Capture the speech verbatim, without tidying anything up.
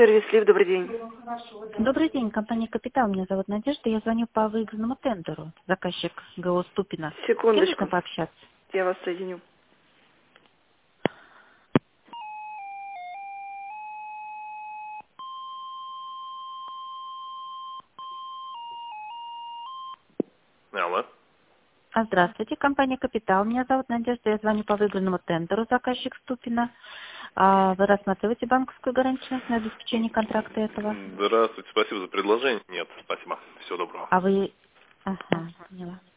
Сервис-лифт, добрый день. Добрый день, компания «Капитал». Меня зовут Надежда. Я звоню по выигранному тендеру. Заказчик ГО «Ступино». С кем Секундочку. можно пообщаться? Я вас соединю. Алло. А, здравствуйте, компания «Капитал». Меня зовут Надежда. Я звоню по выигранному тендеру. Заказчик «Ступино». А вы рассматриваете банковскую гарантию на обеспечение контракта этого? Здравствуйте, спасибо за предложение. Нет, спасибо. Всего доброго. А вы... Ага, поняла.